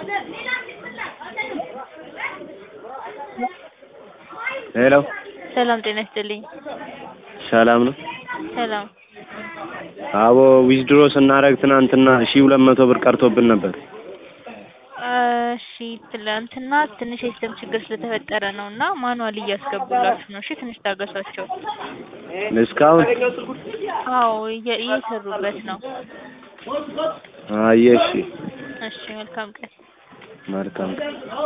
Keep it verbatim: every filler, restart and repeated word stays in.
ሄሎ ሰላም ጤና ይስጥልኝ። ሰላም ነው። ሰላም አዎ ዊዝድሮ ስናረግ ትናንትና ሺህ ሁለት መቶ ብር ቀርቶብን ነበር። እሺ ትላንትና ትንሽ የሲስተም ችግር ስለተፈጠረ ነውና ማኑዋል እያስገቡላችሁ ነው። እሺ ትንሽ ታገሷቸው። እስካሁን አዎ እየሰሩበት ነው። አየሽ እሺ መልካም ቀን። መልካም ቀን።